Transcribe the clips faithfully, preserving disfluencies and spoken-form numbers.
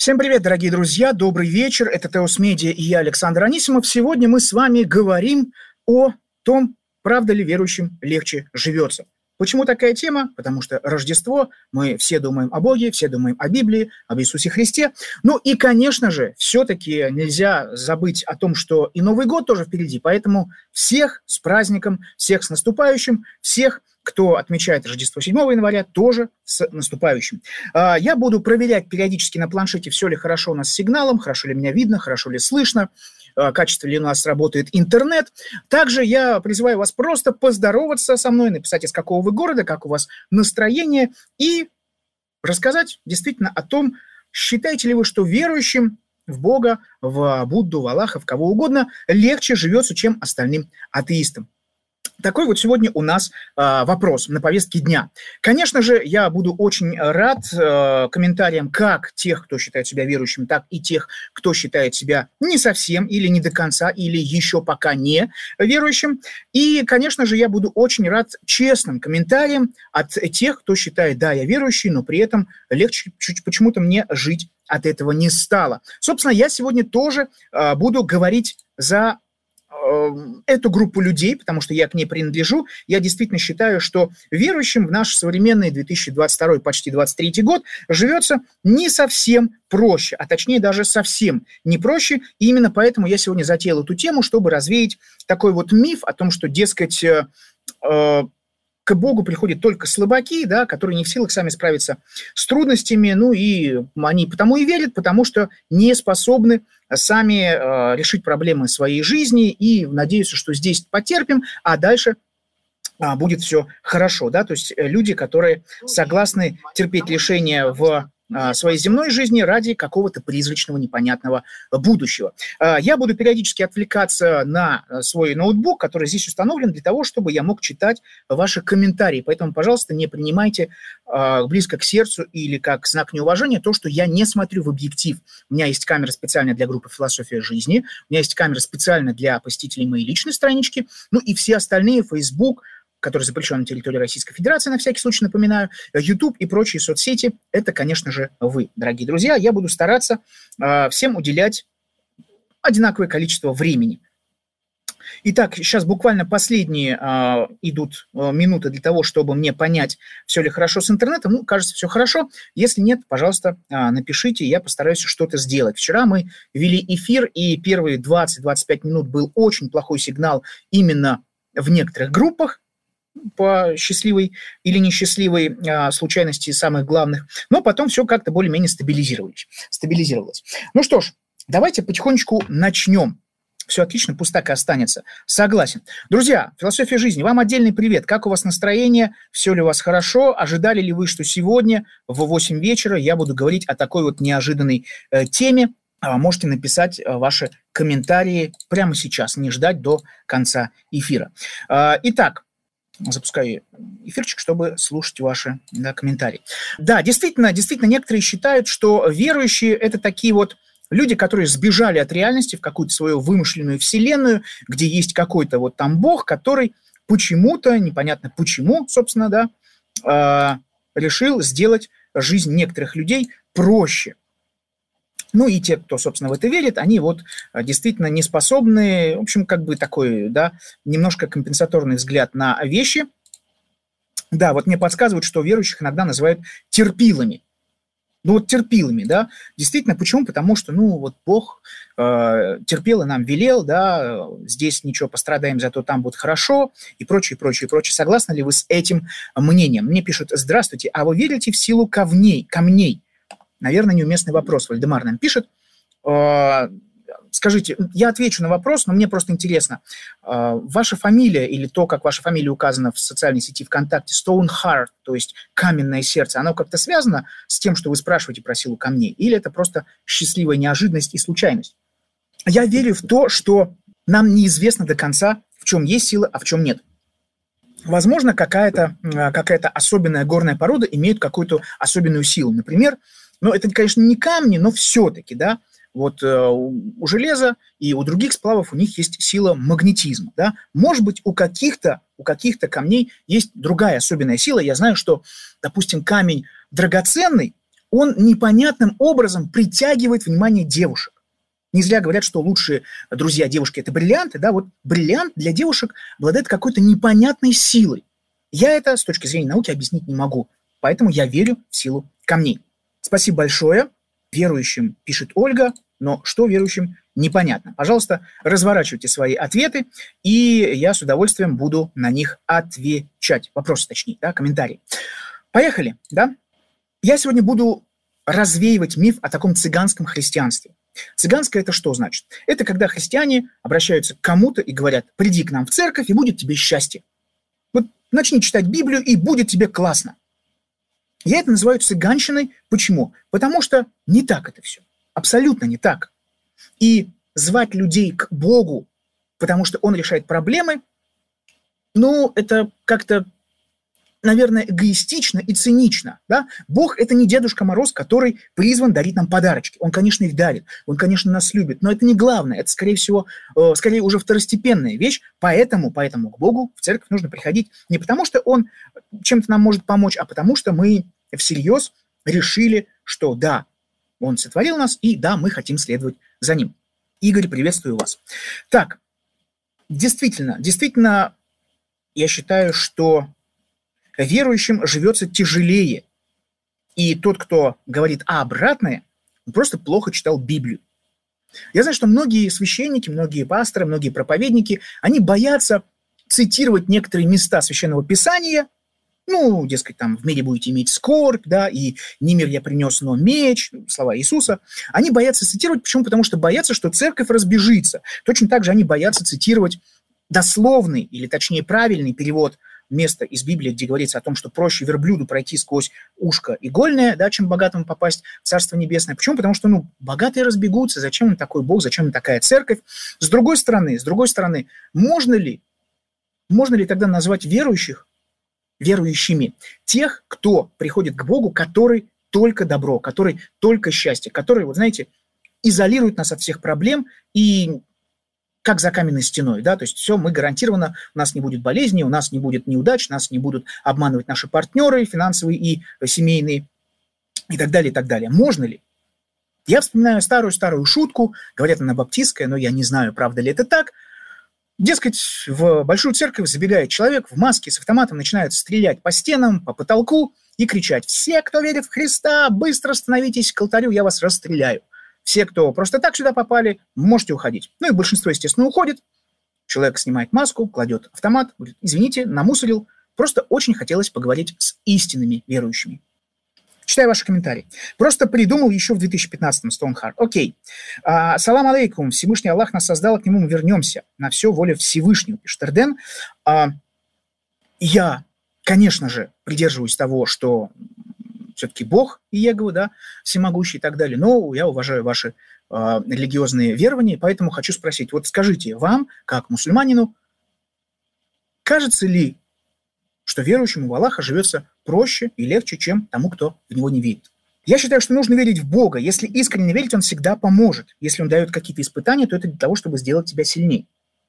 Всем привет, дорогие друзья, добрый вечер, это Теос Медиа и я, Александр Анисимов. Сегодня мы с вами говорим о том, правда ли верующим легче живется. Почему такая тема? Потому что Рождество, мы все думаем о Боге, все думаем о Библии, об Иисусе Христе. Ну и, конечно же, все-таки нельзя забыть о том, что и Новый год тоже впереди. Поэтому всех с праздником, всех с наступающим, всех, кто отмечает Рождество седьмого января, тоже с наступающим. Я буду проверять периодически на планшете, все ли хорошо у нас с сигналом, хорошо ли меня видно, хорошо ли слышно, качественно ли у нас работает интернет. Также я призываю вас просто поздороваться со мной, написать, из какого вы города, как у вас настроение, и рассказать действительно о том, считаете ли вы, что верующим в Бога, в Будду, в Аллаха, в кого угодно, легче живется, чем остальным атеистам. Такой вот сегодня у нас э, вопрос на повестке дня. Конечно же, я буду очень рад э, комментариям как тех, кто считает себя верующим, так и тех, кто считает себя не совсем или не до конца, или еще пока не верующим. И, конечно же, я буду очень рад честным комментариям от тех, кто считает, да, я верующий, но при этом легче чуть почему-то мне жить от этого не стало. Собственно, я сегодня тоже э, буду говорить за эту группу людей, потому что я к ней принадлежу. Я действительно считаю, что верующим в наш современный две тысячи двадцать второй, почти двадцать третий год живется не совсем проще, а точнее даже совсем не проще. И именно поэтому я сегодня затеял эту тему, чтобы развеять такой вот миф о том, что, дескать, э, э, к Богу приходят только слабаки, да, которые не в силах сами справиться с трудностями, ну и они потому и верят, потому что не способны сами э, решить проблемы своей жизни и надеются, что здесь потерпим, а дальше а, будет все хорошо, да, то есть люди, которые согласны терпеть лишения в своей земной жизни ради какого-то призрачного непонятного будущего. Я буду периодически отвлекаться на свой ноутбук, который здесь установлен, для того, чтобы я мог читать ваши комментарии. Поэтому, пожалуйста, не принимайте близко к сердцу или как знак неуважения то, что я не смотрю в объектив. У меня есть камера специальная для группы «Философия жизни», у меня есть камера специально для посетителей моей личной странички, ну и все остальные, Facebook, который запрещен на территории Российской Федерации, на всякий случай напоминаю, YouTube и прочие соцсети, это, конечно же, вы, дорогие друзья. Я буду стараться э, всем уделять одинаковое количество времени. Итак, сейчас буквально последние э, идут э, минуты для того, чтобы мне понять, все ли хорошо с интернетом. Ну, кажется, все хорошо. Если нет, пожалуйста, э, напишите, я постараюсь что-то сделать. Вчера мы вели эфир, и первые двадцать-двадцать пять минут был очень плохой сигнал именно в некоторых группах, по счастливой или несчастливой а, случайности самых главных, но потом все как-то более-менее стабилизировалось. стабилизировалось. Ну что ж, давайте потихонечку начнем. Все отлично, пусть так и останется. Согласен. Друзья, «Философия жизни», вам отдельный привет. Как у вас настроение? Все ли у вас хорошо? Ожидали ли вы, что сегодня в восемь вечера я буду говорить о такой вот неожиданной э, теме? Можете написать ваши комментарии прямо сейчас, не ждать до конца эфира. Э, итак, запускаю эфирчик, чтобы слушать ваши, да, комментарии. Да, действительно, действительно, некоторые считают, что верующие – это такие вот люди, которые сбежали от реальности в какую-то свою вымышленную вселенную, где есть какой-то вот там Бог, который почему-то, непонятно почему, собственно, да, э, решил сделать жизнь некоторых людей проще. Ну и те, кто, собственно, в это верит, они вот действительно не способны, в общем, как бы такой, да, немножко компенсаторный взгляд на вещи. Да, вот мне подсказывают, что верующих иногда называют терпилами. Ну вот терпилами, да, действительно, почему? Потому что, ну, вот Бог э, терпел и нам велел, да, здесь ничего, пострадаем, зато там будет хорошо, и прочее, прочее, прочее. Согласны ли вы с этим мнением? Мне пишут: здравствуйте, а вы верите в силу камней, камней? Наверное, неуместный вопрос. Вальдемар нам пишет. Скажите, я отвечу на вопрос, но мне просто интересно. Ваша фамилия или то, как ваша фамилия указана в социальной сети ВКонтакте, Stone Heart, то есть каменное сердце, оно как-то связано с тем, что вы спрашиваете про силу камней? Или это просто счастливая неожиданность и случайность? Я верю в то, что нам неизвестно до конца, в чем есть сила, а в чем нет. Возможно, какая-то, какая-то особенная горная порода имеет какую-то особенную силу. Например, ну, это, конечно, не камни, но все-таки, да, вот э, у железа и у других сплавов у них есть сила магнетизма, да. Может быть, у каких-то, у каких-то камней есть другая особенная сила. Я знаю, что, допустим, камень драгоценный, он непонятным образом притягивает внимание девушек. Не зря говорят, что лучшие друзья девушки – это бриллианты. Да? Вот бриллиант для девушек обладает какой-то непонятной силой. Я это с точки зрения науки объяснить не могу, поэтому я верю в силу камней. Спасибо большое. Верующим, пишет Ольга, но что верующим, непонятно. Пожалуйста, разворачивайте свои ответы, и я с удовольствием буду на них отвечать. Вопросы, точнее, да, комментарии. Поехали, да? Я сегодня буду развеивать миф о таком цыганском христианстве. Цыганское – это что значит? Это когда христиане обращаются к кому-то и говорят: приди к нам в церковь, и будет тебе счастье. Вот начни читать Библию, и будет тебе классно. Я это называю цыганщиной. Почему? Потому что не так это все. Абсолютно не так. И звать людей к Богу, потому что Он решает проблемы, ну, это как-то, наверное, эгоистично и цинично. Да? Бог – это не Дедушка Мороз, который призван дарить нам подарочки. Он, конечно, их дарит, он, конечно, нас любит, но это не главное. Это, скорее всего, э, скорее уже второстепенная вещь. Поэтому, поэтому к Богу в церковь нужно приходить не потому, что Он чем-то нам может помочь, а потому что мы всерьез решили, что да, Он сотворил нас, и да, мы хотим следовать за Ним. Игорь, приветствую вас. Так, действительно, действительно, я считаю, что верующим живется тяжелее. И тот, кто говорит обратное, он просто плохо читал Библию. Я знаю, что многие священники, многие пасторы, многие проповедники, они боятся цитировать некоторые места Священного Писания. Ну, дескать, там в мире будете иметь скорбь, да, и не мир я принес, но меч, слова Иисуса. Они боятся цитировать. Почему? Потому что боятся, что церковь разбежится. Точно так же они боятся цитировать дословный, или точнее правильный перевод место из Библии, где говорится о том, что проще верблюду пройти сквозь ушко игольное, да, чем богатому попасть в Царство Небесное. Почему? Потому что, ну, богатые разбегутся, зачем им такой Бог, зачем им такая церковь? С другой стороны, с другой стороны, можно ли, можно ли тогда назвать верующих верующими тех, кто приходит к Богу, который только добро, который только счастье, который, вот знаете, изолирует нас от всех проблем и как за каменной стеной, да, то есть все, мы гарантированно, у нас не будет болезней, у нас не будет неудач, нас не будут обманывать наши партнеры финансовые и семейные и так далее, и так далее. Можно ли? Я вспоминаю старую-старую шутку, говорят, она баптистская, но я не знаю, правда ли это так. Дескать, в большую церковь забегает человек в маске с автоматом, начинает стрелять по стенам, по потолку и кричать: «Все, кто верит в Христа, быстро становитесь к алтарю, я вас расстреляю. Все, кто просто так сюда попали, можете уходить». Ну и большинство, естественно, уходит. Человек снимает маску, кладет автомат, говорит: «Извините, намусорил, просто очень хотелось поговорить с истинными верующими». Читаю ваши комментарии. Просто придумал еще в две тысячи пятнадцатом Стоунхард. Окей. А, салам алейкум. Всевышний Аллах нас создал, к нему мы вернемся. На все воля Всевышнего, пишет Эрден. А, я, конечно же, придерживаюсь того, что все-таки Бог Иегова, да, всемогущий и так далее. Но я уважаю ваши а, религиозные верования, поэтому хочу спросить. Вот скажите, вам, как мусульманину, кажется ли, что верующему в Аллаха живется проще и легче, чем тому, кто в него не верит? Я считаю, что нужно верить в Бога. Если искренне верить, Он всегда поможет. Если Он дает какие-то испытания, то это для того, чтобы сделать тебя сильнее.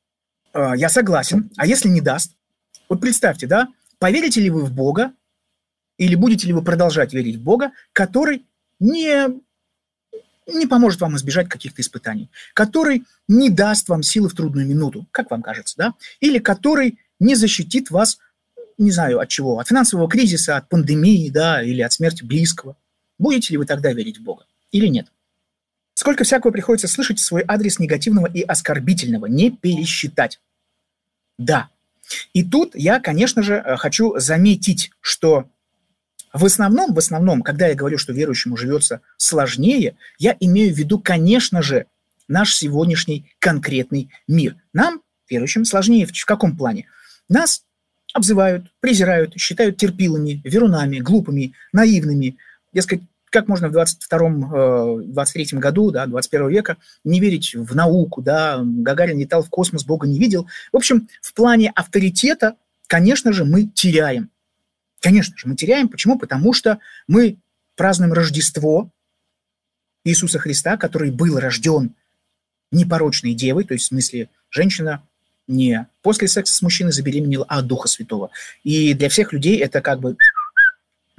Я согласен. А если не даст? Вот представьте, да, поверите ли вы в Бога, или будете ли вы продолжать верить в Бога, который не, не поможет вам избежать каких-то испытаний, который не даст вам силы в трудную минуту, как вам кажется, да? Или который не защитит вас, не знаю, от чего, от финансового кризиса, от пандемии, да, или от смерти близкого. Будете ли вы тогда верить в Бога или нет? Сколько всякого приходится слышать в свой адрес негативного и оскорбительного, не пересчитать. Да. И тут я, конечно же, хочу заметить, что в основном, в основном, когда я говорю, что верующему живется сложнее, я имею в виду, конечно же, наш сегодняшний конкретный мир. Нам, верующим, сложнее в каком плане? Нас обзывают, презирают, считают терпилами, верунами, глупыми, наивными. Дескать, как можно в двадцать втором, двадцать третьем году, да, двадцать первого века не верить в науку, да, Гагарин летал в космос, Бога не видел. В общем, в плане авторитета, конечно же, мы теряем. Конечно же, мы теряем. Почему? Потому что мы празднуем Рождество Иисуса Христа, который был рожден непорочной девой, то есть в смысле женщина не после секса с мужчиной забеременела, а от Духа Святого. И для всех людей это как бы... Да?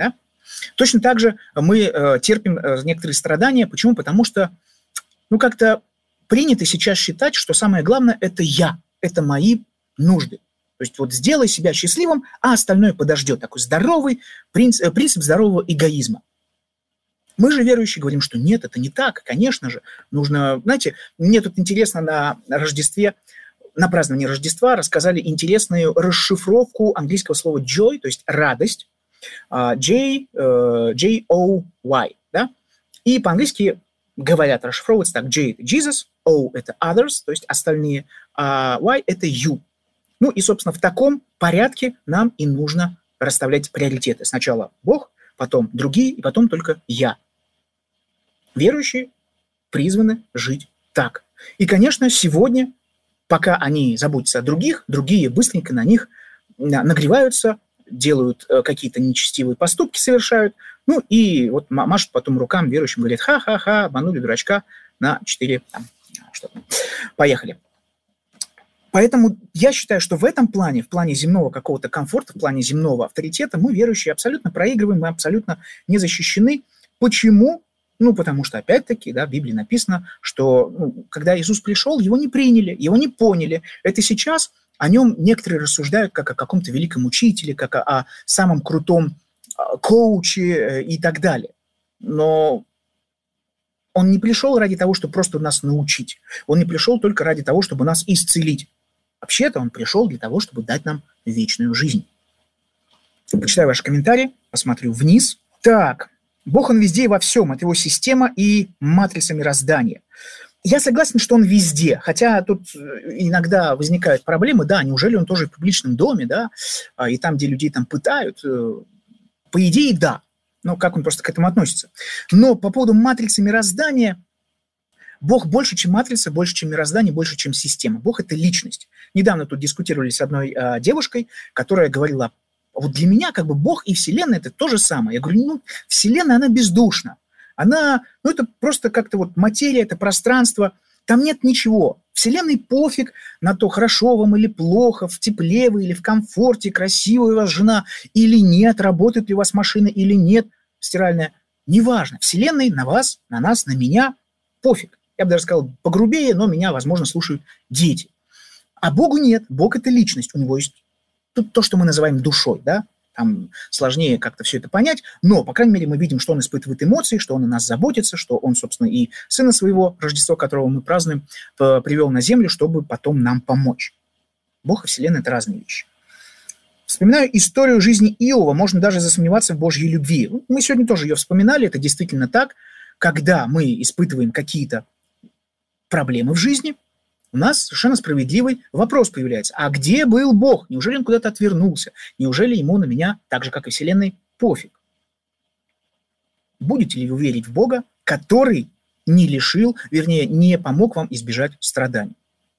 Точно так же мы э, терпим э, некоторые страдания. Почему? Потому что, ну, как-то принято сейчас считать, что самое главное – это я, это мои нужды. То есть вот сделай себя счастливым, а остальное подождет. Такой здоровый принцип, э, принцип здорового эгоизма. Мы же, верующие, говорим, что нет, это не так. Конечно же, нужно... Знаете, мне тут интересно на Рождестве, на праздновании Рождества рассказали интересную расшифровку английского слова joy, то есть радость, J, J O Y, да? И по-английски говорят, расшифровывается так: J – это Jesus, O – это others, то есть остальные, а Y – это you. Ну и, собственно, в таком порядке нам и нужно расставлять приоритеты. Сначала Бог, потом другие, и потом только я. Верующие призваны жить так. И, конечно, сегодня, пока они заботятся о других, другие быстренько на них нагреваются, делают какие-то нечестивые поступки, совершают, ну и вот машут потом рукам верующим, говорят: ха-ха-ха, обманули дурачка на четыре, там, что там, поехали. Поэтому я считаю, что в этом плане, в плане земного какого-то комфорта, в плане земного авторитета, мы, верующие, абсолютно проигрываем, мы абсолютно не защищены. Почему? Ну, потому что, опять-таки, да, в Библии написано, что ну, когда Иисус пришел, его не приняли, его не поняли. Это сейчас о нем некоторые рассуждают как о каком-то великом учителе, как о, о самом крутом коуче и так далее. Но он не пришел ради того, чтобы просто нас научить. Он не пришел только ради того, чтобы нас исцелить. Вообще-то он пришел для того, чтобы дать нам вечную жизнь. Почитаю ваши комментарии, посмотрю вниз. Так, Бог, он везде и во всем. Это его система и матрица мироздания. Я согласен, что он везде, хотя тут иногда возникают проблемы, да, неужели он тоже в публичном доме, да, и там, где людей там пытают, по идее, да, но как он просто к этому относится. Но по поводу матрицы мироздания, Бог больше, чем матрица, больше, чем мироздание, больше, чем система. Бог – это личность. Недавно тут дискутировали с одной а, девушкой, которая говорила: вот для меня как бы Бог и Вселенная – это то же самое. Я говорю: ну, Вселенная, она бездушна. Она, ну, это просто как-то вот материя, это пространство, там нет ничего. Вселенной пофиг на то, хорошо вам или плохо, в тепле вы или в комфорте, красивая у вас жена или нет, работает ли у вас машина или нет, стиральная. Неважно. Вселенной на вас, на нас, на меня пофиг. Я бы даже сказал погрубее, но меня, возможно, слушают дети. А Богу нет. Бог – это личность. У него есть тут то, что мы называем душой, да? Там сложнее как-то все это понять, но, по крайней мере, мы видим, что он испытывает эмоции, что он о нас заботится, что он, собственно, и сына своего, Рождество которого мы празднуем, привел на землю, чтобы потом нам помочь. Бог и Вселенная – это разные вещи. Вспоминаю историю жизни Иова, можно даже засомневаться в Божьей любви. Мы сегодня тоже ее вспоминали, это действительно так. Когда мы испытываем какие-то проблемы в жизни, у нас совершенно справедливый вопрос появляется. А где был Бог? Неужели он куда-то отвернулся? Неужели ему на меня, так же, как и Вселенной, пофиг? Будете ли вы верить в Бога, который не лишил, вернее, не помог вам избежать страданий?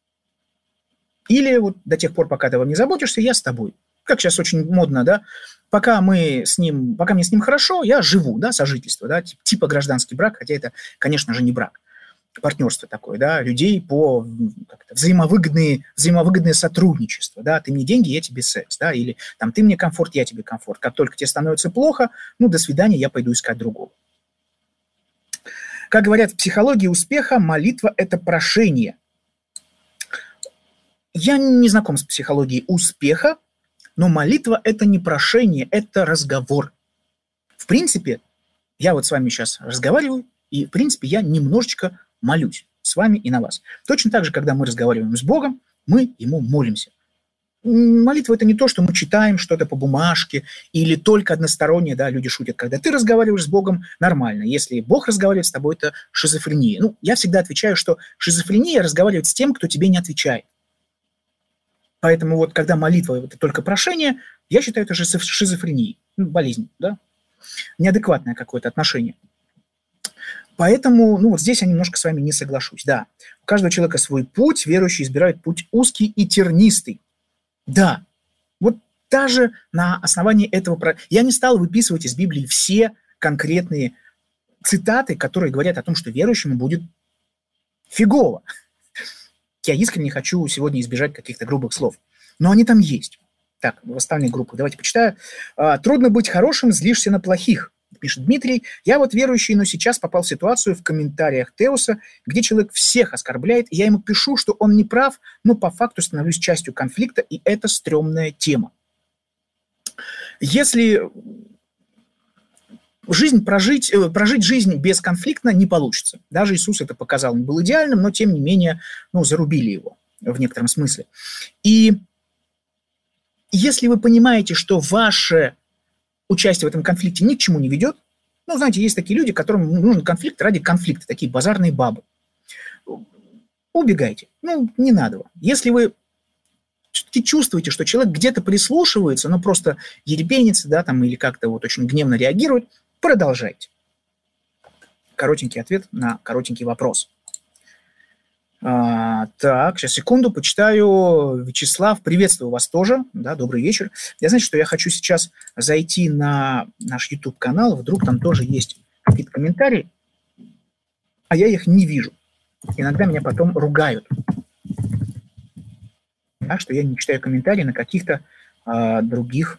Или вот до тех пор, пока ты вам не заботишься, я с тобой. Как сейчас очень модно, да? Пока мы с ним, пока мне с ним хорошо, я живу, да, сожительство, да, типа гражданский брак, хотя это, конечно же, не брак. Партнерство такое, да, людей по как-то, взаимовыгодные, взаимовыгодное сотрудничество, да, ты мне деньги, я тебе секс, да, или там ты мне комфорт, я тебе комфорт. Как только тебе становится плохо, ну, до свидания, я пойду искать другого. Как говорят в психологии успеха, молитва – это прошение. Я не знаком с психологией успеха, но молитва – это не прошение, это разговор. В принципе, я вот с вами сейчас разговариваю, и, в принципе, я немножечко молюсь с вами и на вас. Точно так же, когда мы разговариваем с Богом, мы Ему молимся. Молитва – это не то, что мы читаем что-то по бумажке или только одностороннее, да, люди шутят, когда ты разговариваешь с Богом, нормально. Если Бог разговаривает с тобой, это шизофрения. Ну, я всегда отвечаю, что шизофрения разговаривает с тем, кто тебе не отвечает. Поэтому вот, когда молитва – это только прошение, я считаю, это шизофренией, ну, болезнь, да, неадекватное какое-то отношение. Поэтому, ну, вот здесь я немножко с вами не соглашусь. Да, у каждого человека свой путь, верующий избирает путь узкий и тернистый. Да, вот даже на основании этого... Я не стал выписывать из Библии все конкретные цитаты, которые говорят о том, что верующему будет фигово. Я искренне хочу сегодня избежать каких-то грубых слов. Но они там есть. Так, в остальных группах давайте почитаю. «Трудно быть хорошим, злишься на плохих. Пишет Дмитрий, я вот верующий, но сейчас попал в ситуацию в комментариях Теоса, где человек всех оскорбляет, и я ему пишу, что он не прав, но по факту становлюсь частью конфликта, и это стрёмная тема. Если жизнь прожить, прожить жизнь бесконфликтно не получится. Даже Иисус это показал, он был идеальным, но тем не менее, ну, зарубили его в некотором смысле. И если вы понимаете, что ваше участие в этом конфликте ни к чему не ведет, ну, знаете, есть такие люди, которым нужен конфликт ради конфликта, такие базарные бабы. Убегайте. Ну, не надо вам. Если вы чувствуете, что человек где-то прислушивается, но просто ерепенится, да, там, или как-то вот очень гневно реагирует, продолжайте. Коротенький ответ на коротенький вопрос. А, так, сейчас, секунду, почитаю. Вячеслав, приветствую вас тоже. Да, добрый вечер. Я, знаете, что я хочу сейчас зайти на наш YouTube-канал, вдруг там тоже есть какие-то комментарии, а я их не вижу. Иногда меня потом ругают. Так что я не читаю комментарии на каких-то а, других.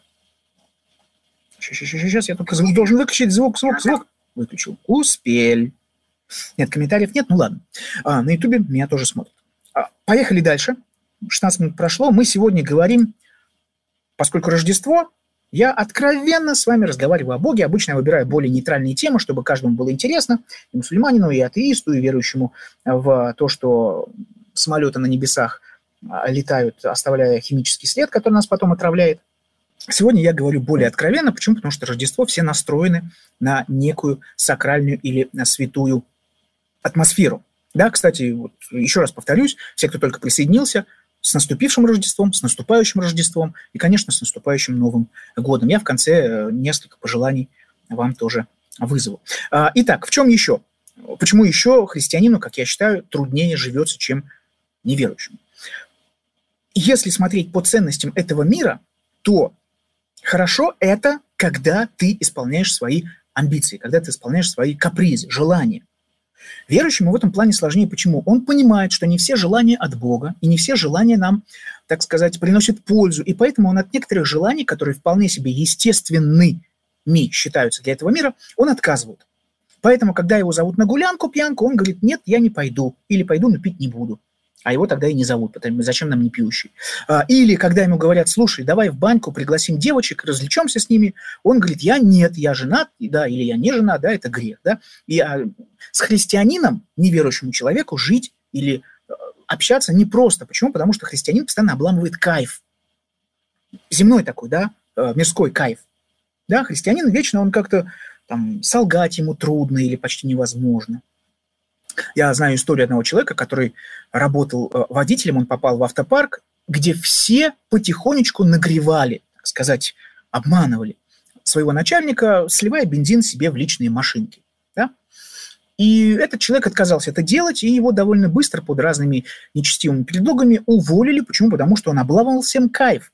Сейчас, сейчас, сейчас, я только звук должен выключить. Звук, звук, звук. Выключил. Успель. Нет, комментариев нет, ну ладно. А, на Ютубе меня тоже смотрят. А, поехали дальше. шестнадцать минут прошло. Мы сегодня говорим, поскольку Рождество, я откровенно с вами разговариваю о Боге. Обычно я выбираю более нейтральные темы, чтобы каждому было интересно. И мусульманину, и атеисту, и верующему в то, что самолеты на небесах летают, оставляя химический след, который нас потом отравляет. Сегодня я говорю более откровенно. Почему? Потому что Рождество все настроены на некую сакральную или на святую атмосферу. Да, кстати, вот еще раз повторюсь, все, кто только присоединился, с наступившим Рождеством, с наступающим Рождеством и, конечно, с наступающим Новым годом. Я в конце несколько пожеланий вам тоже вызову. Итак, в чем еще? Почему еще христианину, как я считаю, труднее живется, чем неверующему? Если смотреть по ценностям этого мира, то хорошо это, когда ты исполняешь свои амбиции, когда ты исполняешь свои капризы, желания. Верующему в этом плане сложнее. Почему? Он понимает, что не все желания от Бога, и не все желания нам, так сказать, приносят пользу. И поэтому он от некоторых желаний, которые вполне себе естественными считаются для этого мира, он отказывает. Поэтому, когда его зовут на гулянку, пьянку, он говорит, нет, я не пойду. Или пойду, но пить не буду. А его тогда и не зовут, потому зачем нам не пьющий. Или когда ему говорят, слушай, давай в баньку пригласим девочек, развлечемся с ними, он говорит, я нет, я женат, да, или я не женат, да, это грех. Да? И а, с христианином, неверующему человеку, жить или а, общаться непросто. Почему? Потому что христианин постоянно обламывает кайф. Земной такой, да, мирской кайф. Да, христианин вечно, он как-то там солгать ему трудно или почти невозможно. Я знаю историю одного человека, который работал водителем, он попал в автопарк, где все потихонечку нагревали, так сказать, обманывали своего начальника, сливая бензин себе в личные машинки. Да? И этот человек отказался это делать, и его довольно быстро под разными нечестивыми предлогами уволили. Почему? Потому что он обламывал всем кайф.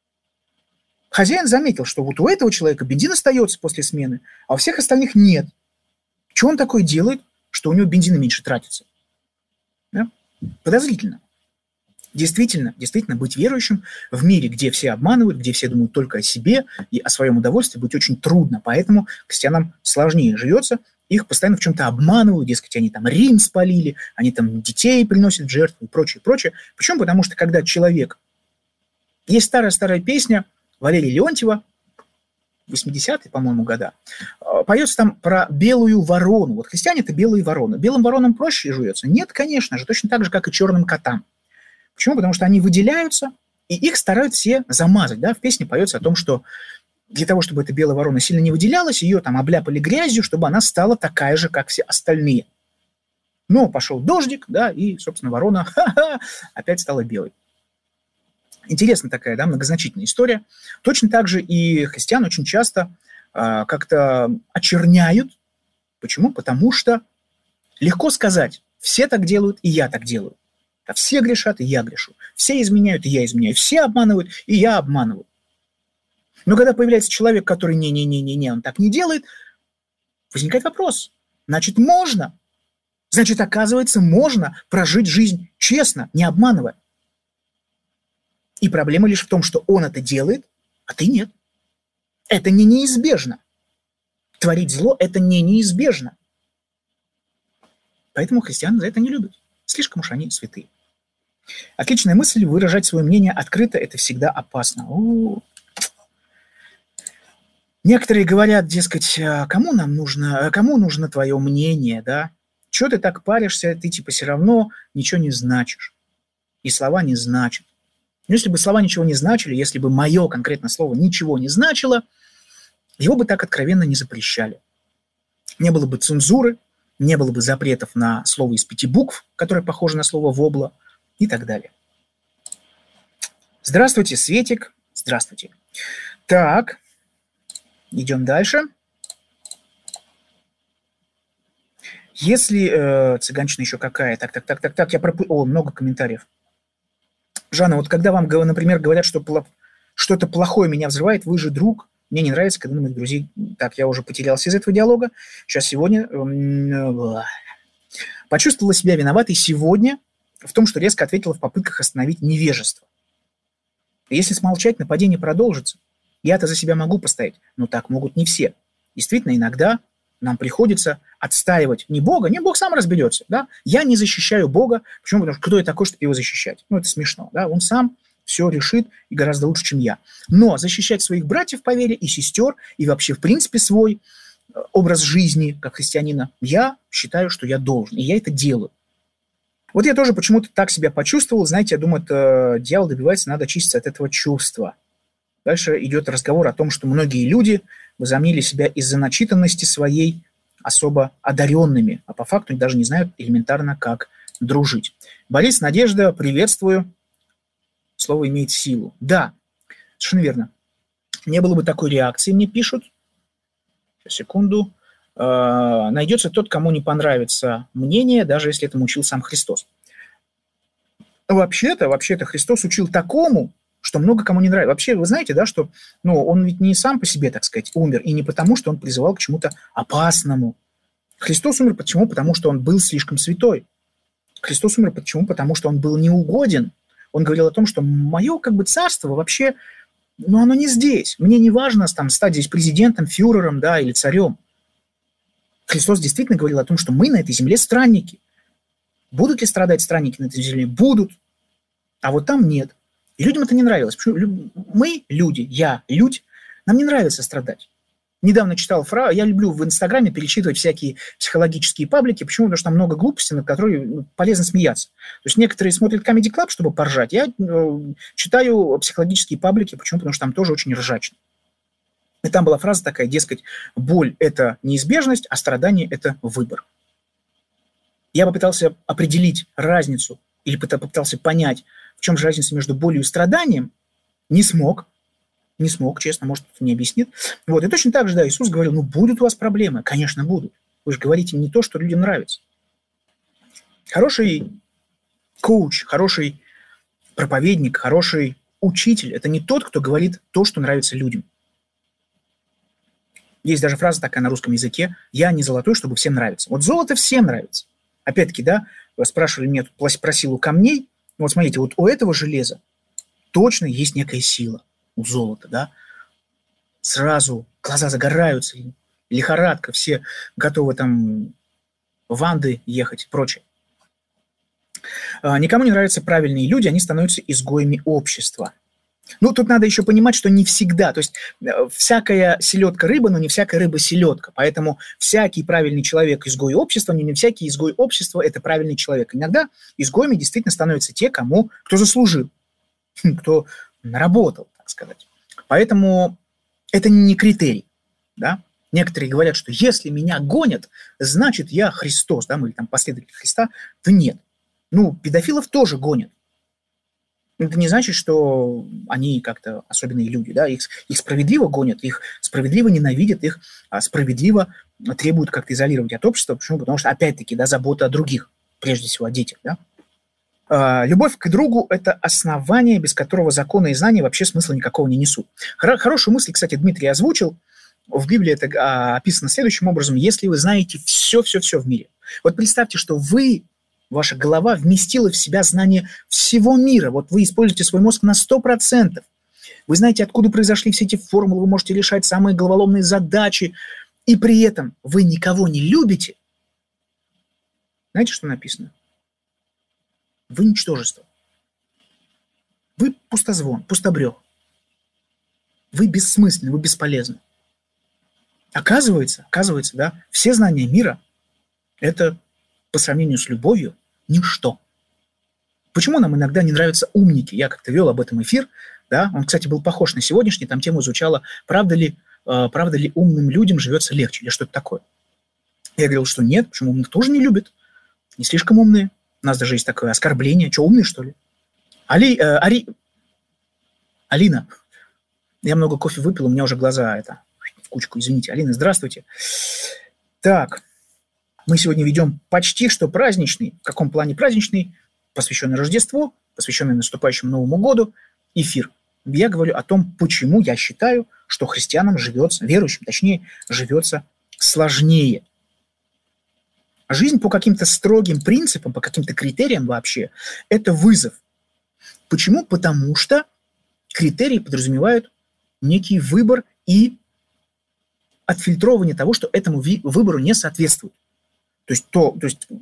Хозяин заметил, что вот у этого человека бензин остается после смены, а у всех остальных нет. Что он такое делает? Что у него бензина меньше тратится. Да? Подозрительно. Действительно, действительно, быть верующим в мире, где все обманывают, где все думают только о себе и о своем удовольствии, быть очень трудно. Поэтому христианам сложнее живется. Их постоянно в чем-то обманывают, дескать, они там Рим спалили, они там детей приносят в жертву и прочее, прочее. Почему? Потому что когда человек... Есть старая-старая песня Валерия Леонтьева, восьмидесятые, по-моему, года, поется там про белую ворону. Вот христиане – это белые вороны. Белым воронам проще живется? Нет, конечно же, точно так же, как и черным котам. Почему? Потому что они выделяются, и их стараются все замазать. Да? В песне поется о том, что для того, чтобы эта белая ворона сильно не выделялась, ее там обляпали грязью, чтобы она стала такая же, как все остальные. Но пошел дождик, да, и, собственно, ворона опять стала белой. Интересная такая, да, многозначительная история. Точно так же и христиан очень часто а, как-то очерняют. Почему? Потому что легко сказать, все так делают, и я так делаю. А все грешат, и я грешу. Все изменяют, и я изменяю. Все обманывают, и я обманываю. Но когда появляется человек, который не-не-не-не-не, он так не делает, возникает вопрос. Значит, можно. Значит, оказывается, можно прожить жизнь честно, не обманывая. И проблема лишь в том, что он это делает, а ты нет. Это не неизбежно. творить зло – это не неизбежно. Поэтому христиан за это не любят. Слишком уж они святые. Отличная мысль, выражать свое мнение открыто – это всегда опасно. У-у-у. Некоторые говорят, дескать, кому нам нужно, кому нужно твое мнение, да? Чего ты так паришься, ты типа все равно ничего не значишь. И слова не значат. Но если бы слова ничего не значили, если бы мое конкретное слово ничего не значило, его бы так откровенно не запрещали. Не было бы цензуры, не было бы запретов на слово из пяти букв, которое похоже на слово «вобла», и так далее. Здравствуйте, Светик. Здравствуйте. Так, идем дальше. Если э, цыганщина еще какая, так, так, так, так, так, я пропу... О, много комментариев. Жанна, вот когда вам, например, говорят, что что-то плохое меня взрывает, вы же друг, мне не нравится, когда моих друзей... Так, я уже потерялся из этого диалога. Сейчас сегодня... Почувствовала себя виноватой сегодня в том, что резко ответила в попытках остановить невежество. Если смолчать, нападение продолжится. Я-то за себя могу постоять, но так могут не все. Действительно, иногда нам приходится отстаивать не Бога, не Бог сам разберется. Да? Я не защищаю Бога. Почему? Потому что кто я такой, чтобы его защищать? Ну, это смешно. Да? Он сам все решит и гораздо лучше, чем я. Но защищать своих братьев по вере и сестер, и вообще, в принципе, свой образ жизни, как христианина, я считаю, что я должен. И я это делаю. Вот я тоже почему-то так себя почувствовал. Знаете, я думаю, это дьявол добивается, надо очиститься от этого чувства. Дальше идет разговор о том, что многие люди возомнили себя из-за начитанности своей особо одаренными, а по факту даже не знают элементарно, как дружить. Борис, Надежда, приветствую. Слово имеет силу. Да, совершенно верно. Не было бы такой реакции, мне пишут. Сейчас, секунду. Э, найдется тот, кому не понравится мнение, даже если этому учил сам Христос. Вообще-то, вообще-то Христос учил такому, что много кому не нравится. Вообще, вы знаете, да, что ну, он ведь не сам по себе, так сказать, умер, и не потому, что он призывал к чему-то опасному. Христос умер почему? Потому что он был слишком святой. Христос умер почему? Потому что он был неугоден. Он говорил о том, что мое как бы царство вообще, ну, оно не здесь. Мне не важно там, стать здесь президентом, фюрером, да, или царем. Христос действительно говорил о том, что мы на этой земле странники. Будут ли страдать странники на этой земле? Будут. А вот там нет. И людям это не нравилось. Почему? Мы, люди, я, людь, нам не нравится страдать. Недавно читал фразу, я люблю в Инстаграме перечитывать всякие психологические паблики. Почему? Потому что там много глупостей, над которой полезно смеяться. То есть некоторые смотрят Comedy Club, чтобы поржать. Я э, читаю психологические паблики. Почему? Потому что там тоже очень ржачно. И там была фраза такая, дескать, боль – это неизбежность, а страдание – это выбор. Я попытался определить разницу или попытался понять, в чем же разница между болью и страданием, не смог. Не смог, честно, может, кто-то не объяснит. Вот, и точно так же, да, Иисус говорил, ну, будут у вас проблемы. Конечно, будут. Вы же говорите не то, что людям нравится. Хороший коуч, хороший проповедник, хороший учитель – это не тот, кто говорит то, что нравится людям. Есть даже фраза такая на русском языке: «Я не золотой, чтобы всем нравиться». Вот золото всем нравится. Опять-таки, да, спрашивали меня тут про силу камней. Вот смотрите, вот у этого железа точно есть некая сила. У золота, да. Сразу глаза загораются, лихорадка, все готовы там в Анды ехать и прочее. Никому не нравятся правильные люди, они становятся изгоями общества. Ну, тут надо еще понимать, что не всегда. То есть всякая селедка рыба, но не всякая рыба селедка. Поэтому всякий правильный человек изгой общества, но не всякий изгой общества – это правильный человек. Иногда изгоями действительно становятся те, кому, кто заслужил, кто наработал, так сказать. Поэтому это не критерий. Да? Некоторые говорят, что если меня гонят, значит я Христос, да, или там последователь Христа. Да нет. Ну, педофилов тоже гонят. Это не значит, что они как-то особенные люди, да, их, их справедливо гонят, их справедливо ненавидят, их а справедливо требуют как-то изолировать от общества. Почему? Потому что, опять-таки, да, забота о других, прежде всего о детях, да. А, любовь к другу – это основание, без которого законы и знания вообще смысла никакого не несут. Хор- хорошую мысль, кстати, Дмитрий озвучил. В Библии это а, описано следующим образом: если вы знаете все-все-все в мире. Вот представьте, что вы, ваша голова вместила в себя знание всего мира. Вот вы используете свой мозг на сто процентов. Вы знаете, откуда произошли все эти формулы, вы можете решать самые головоломные задачи. и при этом вы никого не любите, знаете, что написано? Вы ничтожество. Вы пустозвон, пустобрех. Вы бессмысленны, вы бесполезны. Оказывается, оказывается, да, все знания мира – это по сравнению с любовью ничто. Почему нам иногда не нравятся умники? Я как-то вел об этом эфир, да, он, кстати, был похож на сегодняшний, там тему изучала, правда ли, э, правда ли умным людям живется легче или что-то такое. Я говорил, что нет, почему умных тоже не любят, не слишком умные. У нас даже есть такое оскорбление. Что, умные, что ли? Али, э, Ари... Алина, я много кофе выпил, у меня уже глаза это, в кучку, извините. Алина, здравствуйте. Так, мы сегодня ведем почти что праздничный, в каком плане праздничный, посвященный Рождеству, посвященный наступающему Новому году, эфир. Я говорю о том, почему я считаю, что христианам живется, верующим, точнее, живется сложнее. Жизнь по каким-то строгим принципам, по каким-то критериям вообще, это вызов. Почему? Потому что критерии подразумевают некий выбор и отфильтрование того, что этому ви- выбору не соответствует. То есть, то, то есть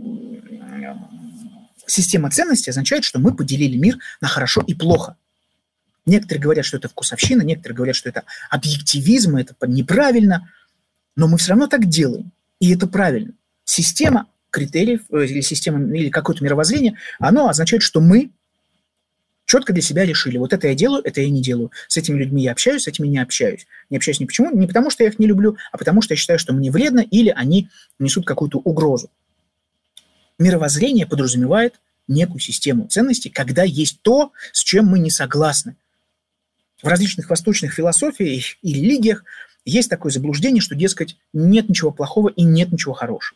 система ценностей означает, что мы поделили мир на хорошо и плохо. Некоторые говорят, что это вкусовщина, некоторые говорят, что это объективизм, это неправильно, но мы все равно так делаем, и это правильно. Система критериев или система или какое-то мировоззрение, оно означает, что мы четко для себя решили, вот это я делаю, это я не делаю. С этими людьми я общаюсь, с этими не общаюсь. Не общаюсь ни почему, не потому, что я их не люблю, а потому, что я считаю, что мне вредно или они несут какую-то угрозу. Мировоззрение подразумевает некую систему ценностей, когда есть то, с чем мы не согласны. В различных восточных философиях и религиях есть такое заблуждение, что, дескать, нет ничего плохого и нет ничего хорошего.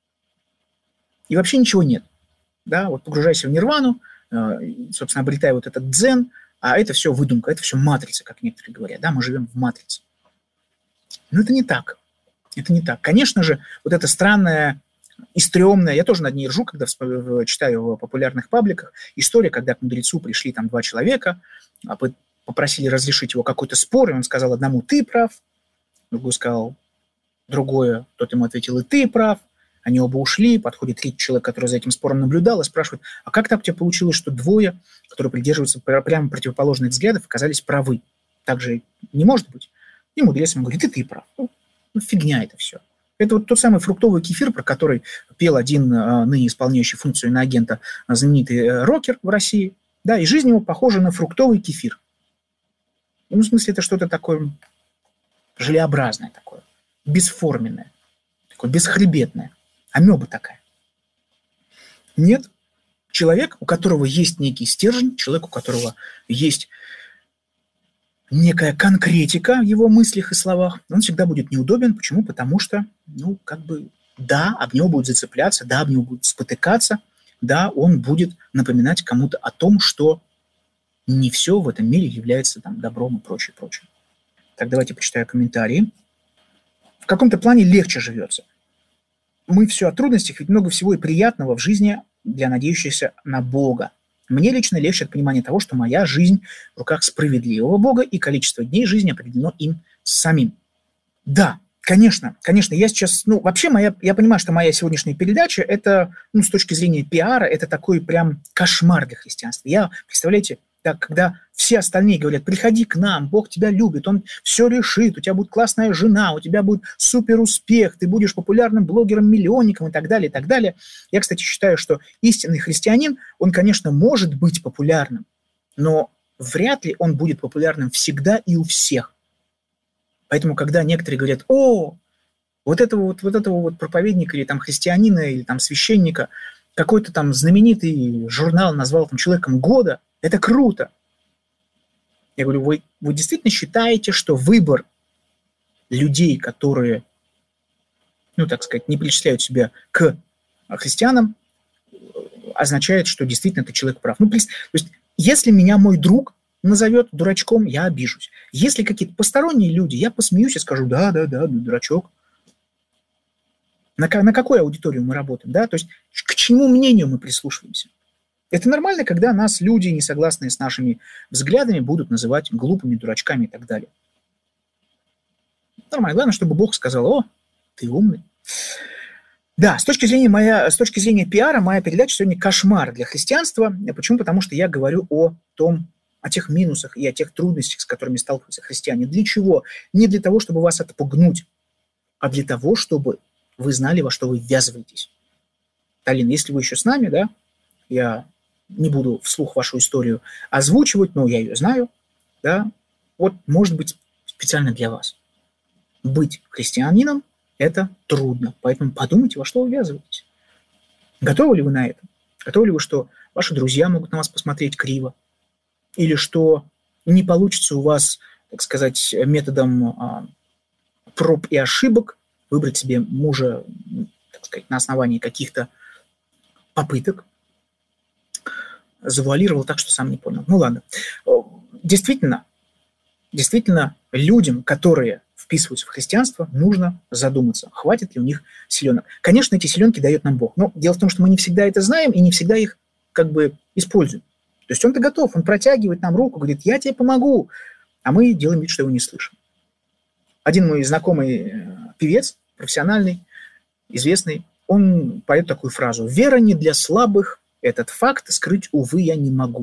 И вообще ничего нет. Да, вот погружайся в нирвану, собственно, обретая вот этот дзен, а это все выдумка, это все матрица, как некоторые говорят. Да, мы живем в матрице. Но это не так. Это не так. Конечно же, вот это странное и стрёмное, я тоже над ней ржу, когда читаю в популярных пабликах, история, когда к мудрецу пришли там два человека, попросили разрешить его какой-то спор, и он сказал одному: ты прав, другой сказал другое, тот ему ответил: и ты прав. Они оба ушли, подходит третий человек, который за этим спором наблюдал, и спрашивает: а как так у тебя получилось, что двое, которые придерживаются прямо противоположных взглядов, оказались правы? Так же не может быть. И мудрец ему говорит: и ты прав. Ну, фигня это все. Это вот тот самый фруктовый кефир, про который пел один а, ныне исполняющий функцию иноагента знаменитый а, рокер в России. Да, и жизнь его похожа на фруктовый кефир. Ну, в смысле, это что-то такое желеобразное такое, бесформенное, такое бесхребетное. Амеба такая. Нет. Человек, у которого есть некий стержень, человек, у которого есть некая конкретика в его мыслях и словах, он всегда будет неудобен. Почему? Потому что, ну, как бы, да, об него будет зацепляться, да, об него будет спотыкаться, да, он будет напоминать кому-то о том, что не все в этом мире является там добром и прочее, прочее. Так, давайте почитаю комментарии. В каком-то плане легче живется. Мы все о трудностях, ведь много всего и приятного в жизни для надеющихся на Бога. Мне лично легче от понимания того, что моя жизнь в руках справедливого Бога, и количество дней жизни определено им самим. Да, конечно, конечно, я сейчас, ну, вообще моя, я понимаю, что моя сегодняшняя передача, это, ну, с точки зрения пиара, это такой прям кошмар для христианства. Я, представляете, так, когда все остальные говорят: приходи к нам, Бог тебя любит, Он все решит, у тебя будет классная жена, у тебя будет супер успех, ты будешь популярным блогером-миллионником и так далее, и так далее. Я, кстати, считаю, что истинный христианин, он, конечно, может быть популярным, но вряд ли он будет популярным всегда и у всех. Поэтому, когда некоторые говорят: о, вот этого вот, вот этого вот проповедника или там христианина, или там священника, какой-то там знаменитый журнал назвал там человеком года, это круто. Я говорю: вы, вы действительно считаете, что выбор людей, которые, ну, так сказать, не причисляют себя к христианам, означает, что действительно этот человек прав? Ну, то есть, если меня мой друг назовет дурачком, я обижусь. Если какие-то посторонние люди, я посмеюсь и скажу: да, да, да, дурачок. На, на какую аудиторию мы работаем, да? То есть к чему мнению мы прислушиваемся? Это нормально, когда нас люди, не согласные с нашими взглядами, будут называть глупыми, дурачками и так далее. Нормально. Главное, чтобы Бог сказал: о, Ты умный. Да, с точки зрения, моя, с точки зрения пиара, моя передача сегодня кошмар для христианства. Почему? Потому что я говорю о том, о тех минусах и о тех трудностях, с которыми сталкиваются христиане. Для чего? Не для того, чтобы вас отпугнуть, а для того, чтобы вы знали, во что вы ввязываетесь. Талин, если вы еще с нами, да, я не буду вслух вашу историю озвучивать, но я ее знаю, да, вот, может быть, специально для вас. Быть христианином – это трудно, поэтому подумайте, во что вы ввязываетесь. Готовы ли вы на это? Готовы ли вы, что ваши друзья могут на вас посмотреть криво? Или что не получится у вас, так сказать, методом а, проб и ошибок выбрать себе мужа, так сказать, на основании каких-то попыток? Завуалировал так, что сам не понял. Ну ладно. Действительно, действительно, людям, которые вписываются в христианство, нужно задуматься, хватит ли у них силенок. Конечно, эти силенки дает нам Бог, но дело в том, что мы не всегда это знаем и не всегда их как бы используем. То есть он-то готов, он протягивает нам руку, говорит, я тебе помогу, а мы делаем вид, что его не слышим. Один мой знакомый певец, профессиональный, известный, он поет такую фразу: «Вера не для слабых, этот факт скрыть, увы, я не могу».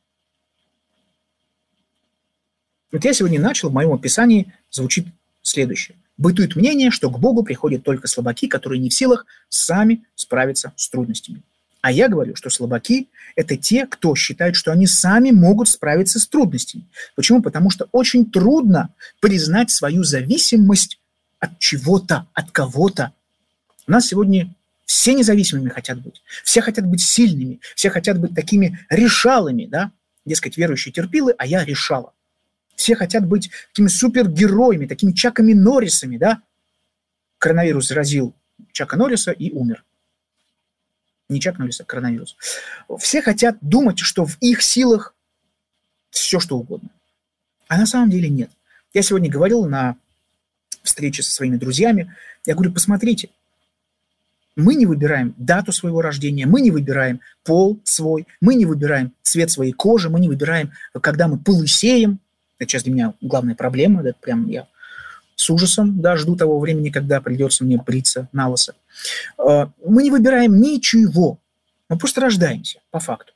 Вот я сегодня начал, в моем описании звучит следующее. Бытует мнение, что к Богу приходят только слабаки, которые не в силах сами справиться с трудностями. А я говорю, что слабаки – это те, кто считает, что они сами могут справиться с трудностями. Почему? Потому что очень трудно признать свою зависимость от чего-то, от кого-то. У нас сегодня все независимыми хотят быть, все хотят быть сильными, все хотят быть такими решалами, да? Дескать, верующие терпилы, а я решала. Все хотят быть такими супергероями, такими Чаками Норрисами, да? Коронавирус заразил Чака Норриса и умер. Не Чак Норрис, а коронавирус. Все хотят думать, что в их силах все, что угодно. А на самом деле нет. Я сегодня говорил на встрече со своими друзьями, я говорю, посмотрите, мы не выбираем дату своего рождения, мы не выбираем пол свой, мы не выбираем цвет своей кожи, мы не выбираем, когда мы полысеем. Это сейчас для меня главная проблема, это прям я с ужасом, да, жду того времени, когда придется мне бриться на лысо. Мы не выбираем ничего, мы просто рождаемся, по факту.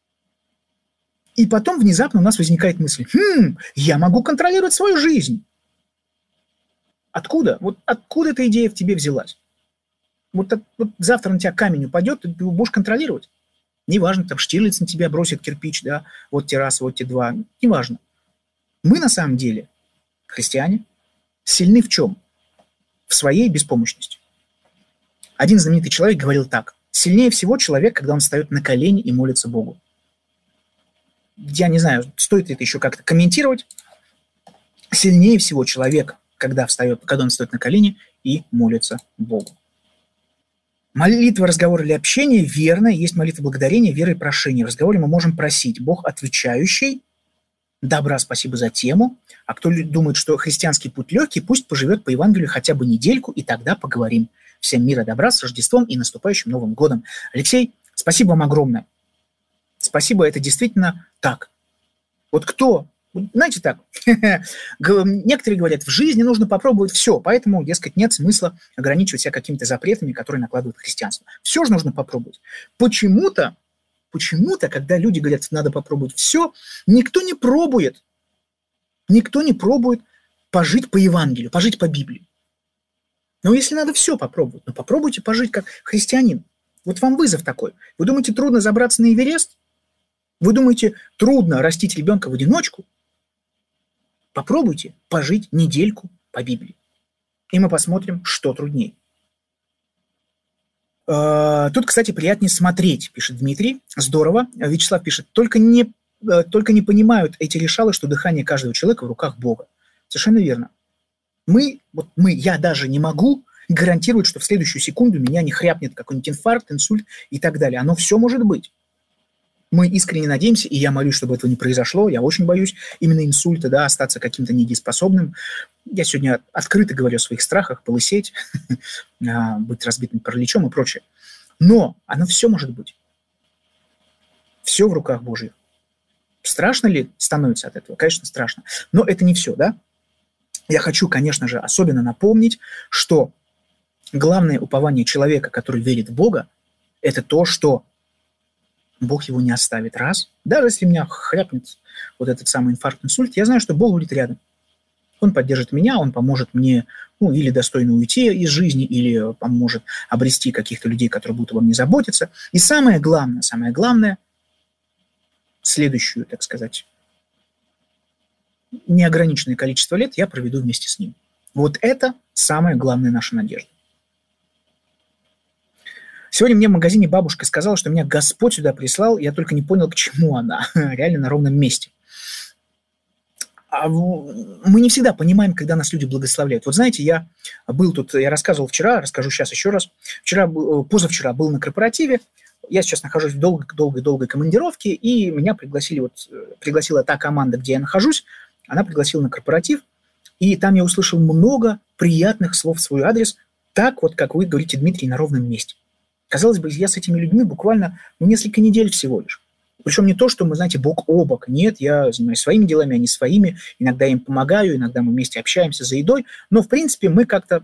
И потом внезапно у нас возникает мысль, хм, я могу контролировать свою жизнь. Откуда? Вот откуда эта идея в тебе взялась? Вот, вот завтра на тебя камень упадет, ты его будешь контролировать. Неважно, там Штирлиц на тебя бросит кирпич, да, вот те раз, вот те два, неважно. Мы на самом деле, христиане, сильны в чем? В своей беспомощности. Один знаменитый человек говорил так: сильнее всего человек, когда он встает на колени и молится Богу. Я не знаю, стоит ли это еще как-то комментировать. Сильнее всего человек, когда, встает, когда он встает на колени и молится Богу. Молитва, разговор или общение верно. Есть молитва благодарения, вера и прошения. В разговоре мы можем просить. Бог отвечающий. Добра, спасибо за тему. А кто думает, что христианский путь легкий, пусть поживет по Евангелию хотя бы недельку, и тогда поговорим. Всем мира, добра, с Рождеством и наступающим Новым годом. Алексей, спасибо вам огромное. Спасибо, это действительно так. Вот кто, знаете так, некоторые говорят, в жизни нужно попробовать все, поэтому, дескать, нет смысла ограничивать себя какими-то запретами, которые накладывают христианство. Все же нужно попробовать. Почему-то, почему-то, когда люди говорят, надо попробовать все, никто не пробует, никто не пробует пожить по Евангелию, пожить по Библии. Но если надо все попробовать, ну попробуйте пожить как христианин. Вот вам вызов такой. Вы думаете, трудно забраться на Эверест? Вы думаете, трудно растить ребенка в одиночку? Попробуйте пожить недельку по Библии. И мы посмотрим, что труднее. Тут, кстати, приятнее смотреть, пишет Дмитрий. Здорово. Вячеслав пишет, только не, только не понимают эти решалы, что дыхание каждого человека в руках Бога. Совершенно верно. Мы, вот мы, я даже не могу гарантировать, что в следующую секунду меня не хряпнет какой-нибудь инфаркт, инсульт и так далее. Оно все может быть. Мы искренне надеемся, и я молюсь, чтобы этого не произошло. Я очень боюсь именно инсульта, да, остаться каким-то недееспособным. Я сегодня открыто говорю о своих страхах, полысеть, быть разбитым параличом и прочее. Но оно все может быть. Все в руках Божьих. Страшно ли становится от этого? Конечно, страшно. Но это не все, да? Я хочу, конечно же, особенно напомнить, что Главное упование человека, который верит в Бога, это то, что Бог его не оставит. Раз. Даже если меня хряпнет вот этот самый инфаркт, инсульт, я знаю, что Бог будет рядом. Он поддержит меня, он поможет мне, ну, или достойно уйти из жизни, или поможет обрести каких-то людей, которые будут обо мне заботиться. И самое главное, самое главное, следующую, так сказать, неограниченное количество лет я проведу вместе с ним. Вот это самая главная наша надежда. Сегодня мне в магазине бабушка сказала, что меня Господь сюда прислал, я только не понял, к чему она. Реально на ровном месте. А мы не всегда понимаем, когда нас люди благословляют. Вот знаете, я был тут, я рассказывал вчера, расскажу сейчас еще раз. Вчера, позавчера был на корпоративе. Я сейчас нахожусь в долгой-долгой-долгой командировке, и меня пригласили, вот, пригласила та команда, где я нахожусь, она пригласила на корпоратив, и там я услышал много приятных слов в свой адрес, так вот, как вы говорите, Дмитрий, на ровном месте. Казалось бы, я с этими людьми буквально ну, несколько недель всего лишь. Причем не то, что мы, знаете, бок о бок. Нет, я занимаюсь своими делами, они своими. Иногда им помогаю, иногда мы вместе общаемся за едой. Но, в принципе, мы как-то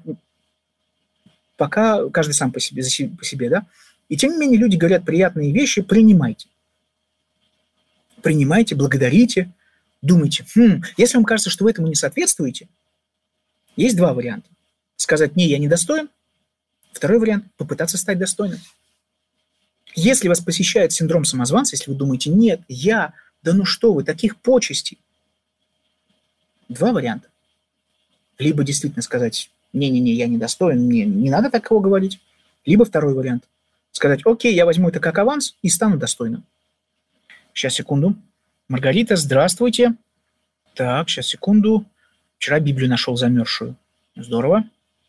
пока каждый сам по себе, по себе, да. И тем не менее люди говорят приятные вещи, принимайте. Принимайте, благодарите, думайте. Хм, если вам кажется, что вы этому не соответствуете, есть два варианта. Сказать «не, я не достоин». Второй вариант – попытаться стать достойным. Если вас посещает синдром самозванца, если вы думаете «нет, я, да ну что вы, таких почестей». Два варианта. Либо действительно сказать «не-не-не, я не достоин, мне не надо такого говорить». Либо второй вариант. Сказать «окей, я возьму это как аванс и стану достойным». Сейчас, секунду. Маргарита, здравствуйте. Так, сейчас, секунду. Вчера Библию нашел замерзшую. Здорово.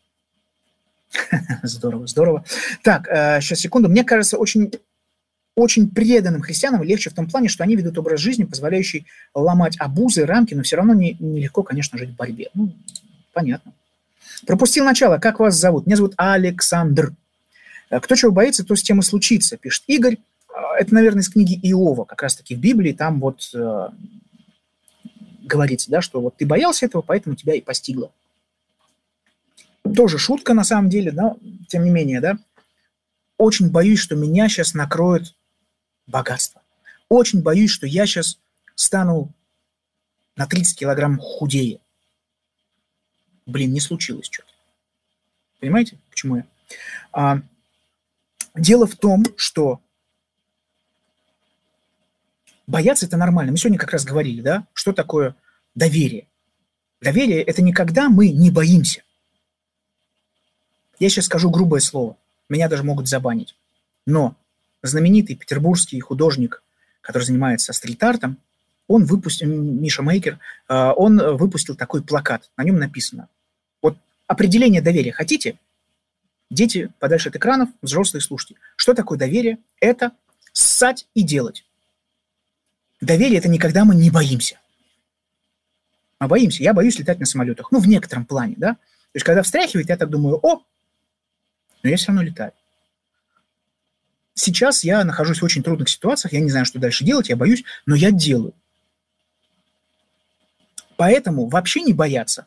Здорово, здорово. Так, сейчас, секунду. Мне кажется, очень, очень преданным христианам легче в том плане, что они ведут образ жизни, позволяющий ломать обузы, рамки, но все равно не, нелегко, конечно, жить в борьбе. Ну, понятно. Пропустил начало. Как вас зовут? Меня зовут Александр. Кто чего боится, то с тем и случится, пишет Игорь. Это, наверное, из книги Иова, как раз-таки в Библии, там вот э, говорится, да, что вот ты боялся этого, поэтому тебя и постигло. Тоже шутка на самом деле, но тем не менее, да. Очень боюсь, что меня сейчас накроет богатство. Очень боюсь, что я сейчас стану на тридцать килограмм худее. Блин, не случилось что-то. Понимаете, почему я? А, дело в том, что бояться – это нормально. Мы сегодня как раз говорили, да, что такое доверие. Доверие – это не когда мы не боимся. Я сейчас скажу грубое слово. Меня даже могут забанить. Но знаменитый петербургский художник, который занимается стрит-артом, он выпустил, Миша Мейкер, он выпустил такой плакат. На нем написано. Вот определение доверия хотите? Дети подальше от экранов, взрослые слушайте. Что такое доверие? Это ссать и делать. Доверие – это не когда мы не боимся. Мы боимся. Я боюсь летать на самолетах. Ну, в некотором плане, да. То есть, когда встряхивает, я так думаю, о, но я все равно летаю. Сейчас я нахожусь в очень трудных ситуациях, я не знаю, что дальше делать, я боюсь, но я делаю. Поэтому вообще не бояться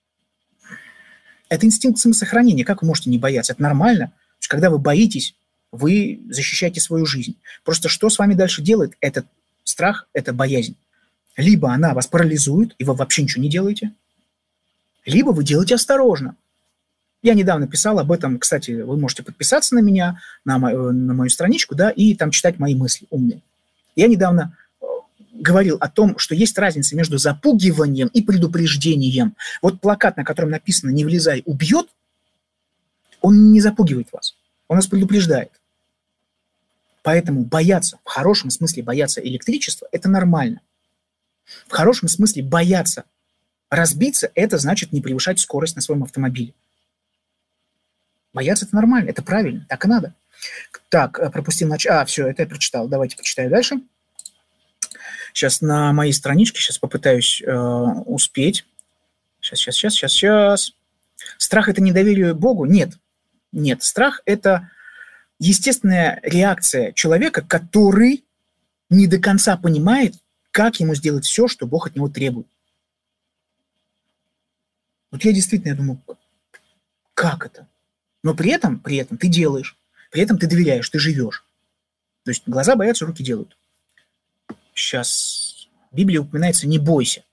– это инстинкт самосохранения. Как вы можете не бояться? Это нормально. То есть, когда вы боитесь, вы защищаете свою жизнь. Просто что с вами дальше делает этот страх – это боязнь. Либо она вас парализует, и вы вообще ничего не делаете, либо вы делаете осторожно. Я недавно писал об этом, кстати, вы можете подписаться на меня, на мою, на мою страничку, да, и там читать мои мысли умные. Я недавно говорил о том, что есть разница между запугиванием и предупреждением. Вот плакат, на котором написано «Не влезай, убьет», он не запугивает вас, он вас предупреждает. Поэтому бояться, в хорошем смысле бояться электричества – это нормально. В хорошем смысле бояться разбиться – это значит не превышать скорость на своем автомобиле. Бояться – это нормально, это правильно, так и надо. Так, пропустил начало. А, все, это я прочитал. Давайте почитаю дальше. Сейчас на моей страничке, сейчас попытаюсь э, успеть. Сейчас, сейчас, сейчас, сейчас, сейчас. Страх – это недоверие Богу? Нет. Нет, страх – это естественная реакция человека, который не до конца понимает, как ему сделать все, что Бог от него требует. Вот я действительно я думаю, как это? Но при этом, при этом ты делаешь, при этом ты доверяешь, ты живешь. То есть глаза боятся, руки делают. Сейчас в Библии упоминается «не бойся».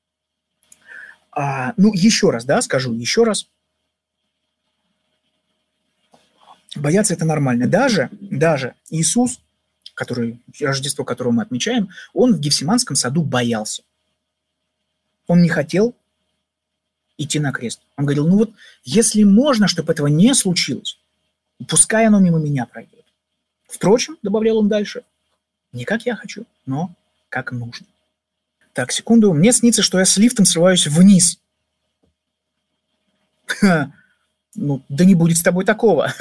А, ну, еще раз, да, скажу, еще раз. Бояться – это нормально. Даже, даже Иисус, который, Рождество, которого мы отмечаем, он в Гефсиманском саду боялся. Он не хотел идти на крест. Он говорил, ну вот, если можно, чтобы этого не случилось, пускай оно мимо меня пройдет. Впрочем, добавлял он дальше, не как я хочу, но как нужно. Так, секунду. Мне снится, что я с лифтом срываюсь вниз. Ну, да не будет с тобой такого.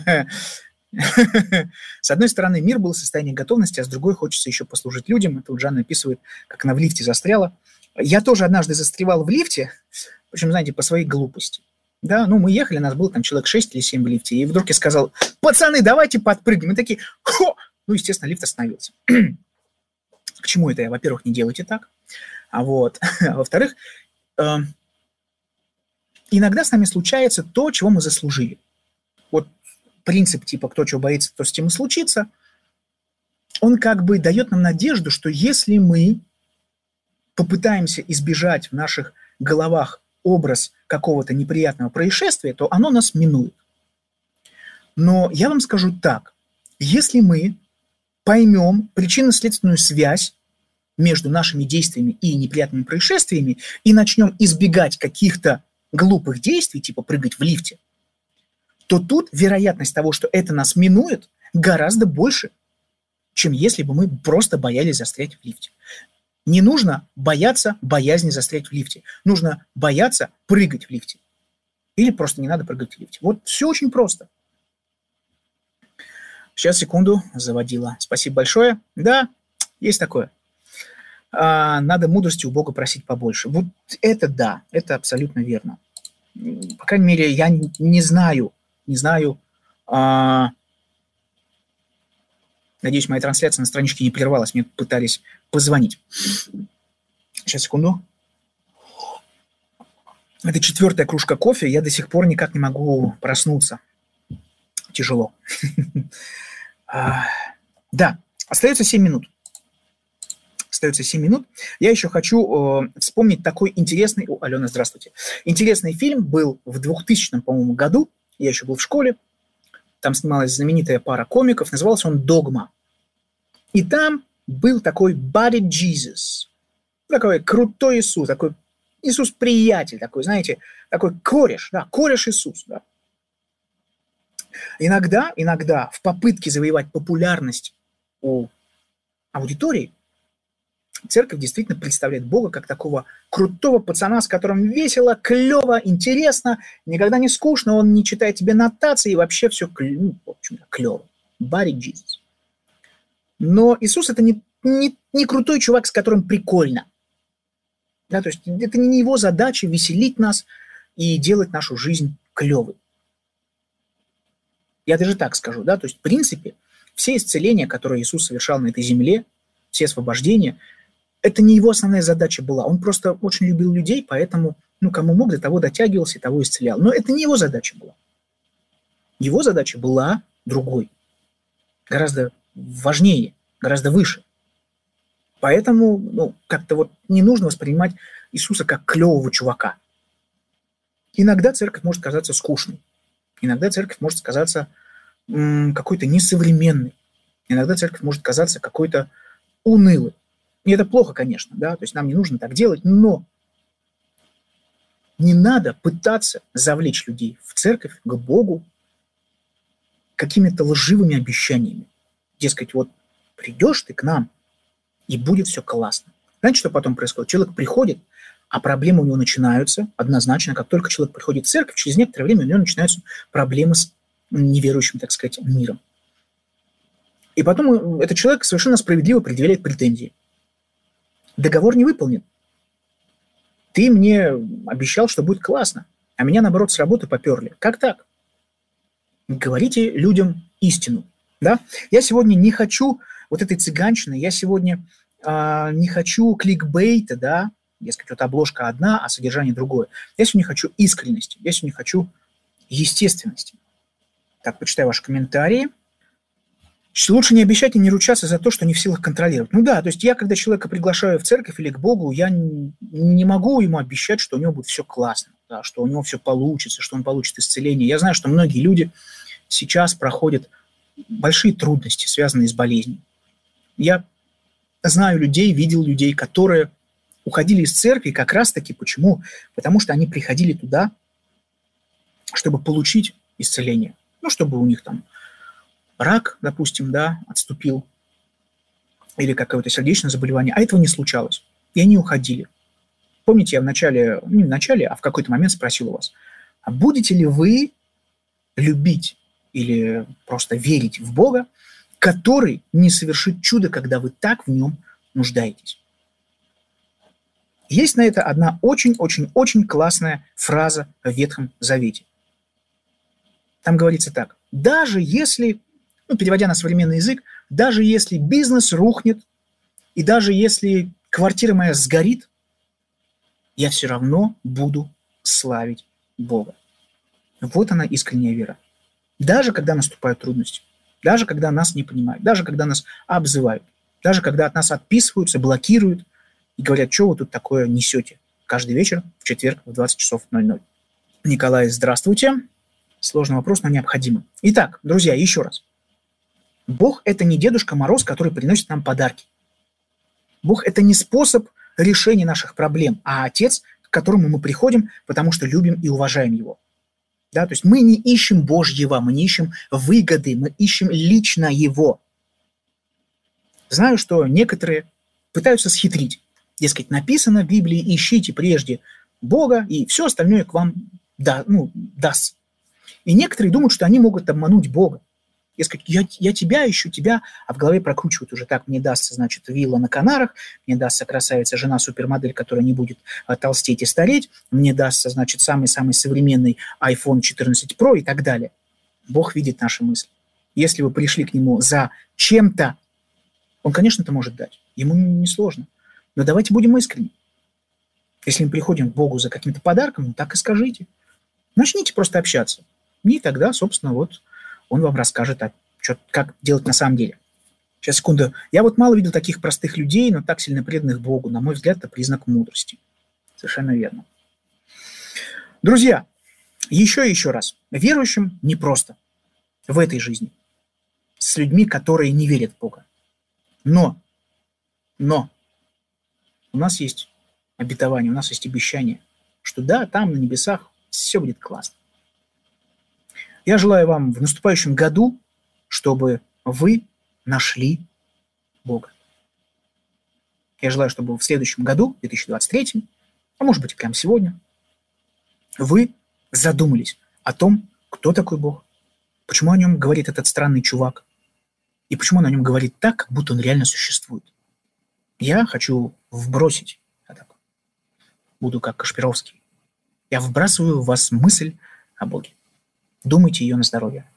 С одной стороны, мир был в состоянии готовности, а с другой хочется еще послужить людям. Это вот Жанна описывает, как она в лифте застряла. Я тоже однажды застревал в лифте, причем, знаете, по своей глупости. Да, ну мы ехали, нас было там человек шесть или семь в лифте, и вдруг я сказал, пацаны, давайте подпрыгнем. И такие, хо! Ну, естественно, лифт остановился. К чему это я? Во-первых, не делайте так. А вот, а во-вторых, э, иногда с нами случается то, чего мы заслужили. Вот принцип типа «кто чего боится, то с тем и случится», он как бы дает нам надежду, что если мы попытаемся избежать в наших головах образ какого-то неприятного происшествия, то оно нас минует. Но я вам скажу так, если мы поймем причинно-следственную связь между нашими действиями и неприятными происшествиями и начнем избегать каких-то глупых действий, типа прыгать в лифте, то тут вероятность того, что это нас минует, гораздо больше, чем если бы мы просто боялись застрять в лифте. Не нужно бояться боязни застрять в лифте. Нужно бояться прыгать в лифте. Или просто не надо прыгать в лифте. Вот все очень просто. Сейчас, секунду, заводила. Спасибо большое. Да, есть такое. А, надо мудрости у Бога просить побольше. Вот это да, это абсолютно верно. По крайней мере, я не, не знаю, не знаю. А... Надеюсь, моя трансляция на страничке не прервалась. Мне пытались позвонить. Сейчас, секунду. Это четвертая кружка кофе. Я до сих пор никак не могу проснуться. Тяжело. Да, остается семь минут. Остается семь минут. Я еще хочу вспомнить такой интересный... О, Алена, здравствуйте. Интересный фильм был в двухтысячном, по-моему, году. Я еще был в школе. Там снималась знаменитая пара комиков. Назывался он «Догма». И там был такой Buddy Jesus. Такой крутой Иисус. Такой Иисус-приятель. Такой, знаете, такой кореш. Да, кореш Иисус. Да. Иногда, иногда в попытке завоевать популярность у аудитории церковь действительно представляет Бога как такого крутого пацана, с которым весело, клево, интересно, никогда не скучно, он не читает тебе нотации, и вообще все ну, в общем-то, клево. Buddy Jesus. Но Иисус – это не, не, не крутой чувак, с которым прикольно. Да, то есть это не его задача веселить нас и делать нашу жизнь клевой. Я даже так скажу, да, то есть в принципе все исцеления, которые Иисус совершал на этой земле, все освобождения, это не его основная задача была. Он просто очень любил людей, поэтому, ну, кому мог, до того дотягивался и того исцелял. Но это не его задача была. Его задача была другой, гораздо важнее, гораздо выше. Поэтому, ну, как-то вот не нужно воспринимать Иисуса как клевого чувака. Иногда церковь может казаться скучной. Иногда церковь может казаться м, какой-то несовременной. Иногда церковь может казаться какой-то унылой. И это плохо, конечно, да, то есть нам не нужно так делать, но не надо пытаться завлечь людей в церковь, к Богу, какими-то лживыми обещаниями. Дескать, вот придешь ты к нам, и будет все классно. Знаете, что потом происходит? Человек приходит, а проблемы у него начинаются однозначно. Как только человек приходит в церковь, через некоторое время у него начинаются проблемы с неверующим, так сказать, миром. И потом этот человек совершенно справедливо предъявляет претензии. Договор не выполнен. Ты мне обещал, что будет классно, а меня, наоборот, с работы поперли. Как так? Говорите людям истину. Да? Я сегодня не хочу вот этой цыганщины, я сегодня э, не хочу кликбейта, да, дескать, вот обложка одна, а содержание другое. Я сегодня хочу искренности, я сегодня хочу естественности. Так, почитаю ваши комментарии. Лучше не обещать и не ручаться за то, что не в силах контролировать. Ну да, то есть я, когда человека приглашаю в церковь или к Богу, я не могу ему обещать, что у него будет все классно, да, что у него все получится, что он получит исцеление. Я знаю, что многие люди сейчас проходят большие трудности, связанные с болезнью. Я знаю людей, видел людей, которые уходили из церкви как раз-таки почему? Потому что они приходили туда, чтобы получить исцеление. Ну, чтобы у них там рак, допустим, да, отступил, или какое-то сердечное заболевание, а этого не случалось. И они уходили. Помните, я в начале, ну, не в начале, а в какой-то момент спросил у вас, а будете ли вы любить или просто верить в Бога, который не совершит чудо, когда вы так в нем нуждаетесь? Есть на это одна очень-очень-очень классная фраза в Ветхом Завете. Там говорится так. Даже если, ну, переводя на современный язык, даже если бизнес рухнет, и даже если квартира моя сгорит, я все равно буду славить Бога. Вот она, искренняя вера. Даже когда наступают трудности, даже когда нас не понимают, даже когда нас обзывают, даже когда от нас отписываются, блокируют и говорят, что вы тут такое несете каждый вечер в четверг в двадцать часов ноль ноль. Николай, здравствуйте. Сложный вопрос, но необходимый. Итак, друзья, еще раз. Бог – это не Дедушка Мороз, который приносит нам подарки. Бог – это не способ решения наших проблем, а Отец, к которому мы приходим, потому что любим и уважаем Его. Да, то есть мы не ищем Божьего, мы не ищем выгоды, мы ищем лично Его. Знаю, что некоторые пытаются схитрить. Дескать, написано в Библии, ищите прежде Бога, и все остальное к вам да, ну, даст. И некоторые думают, что они могут обмануть Бога. Дескать, я, я тебя ищу, тебя, а в голове прокручивают уже так, мне дастся, значит, вилла на Канарах, мне дастся красавица жена супермодель, которая не будет а, толстеть и стареть, мне дастся, значит, самый-самый современный айфон четырнадцать про и так далее. Бог видит наши мысли. Если вы пришли к Нему за чем-то, Он, конечно, это может дать. Ему не сложно. Но давайте будем искренни. Если мы приходим к Богу за каким-то подарком, ну так и скажите. Начните просто общаться. И тогда, собственно, вот он вам расскажет, а что, как делать на самом деле. Сейчас, секунду. Я вот мало видел таких простых людей, но так сильно преданных Богу. На мой взгляд, это признак мудрости. Совершенно верно. Друзья, еще и еще раз. Верующим непросто в этой жизни. С людьми, которые не верят в Бога. Но, но у нас есть обетование, у нас есть обещание, что да, там на небесах все будет классно. Я желаю вам в наступающем году, чтобы вы нашли Бога. Я желаю, чтобы в следующем году, в две тысячи двадцать третьем, а может быть, прямо сегодня, вы задумались о том, кто такой Бог, почему о нем говорит этот странный чувак, и почему он о нем говорит так, как будто он реально существует. Я хочу вбросить, я так буду как Кашпировский, я вбрасываю в вас мысль о Боге. Думайте ее на здоровье.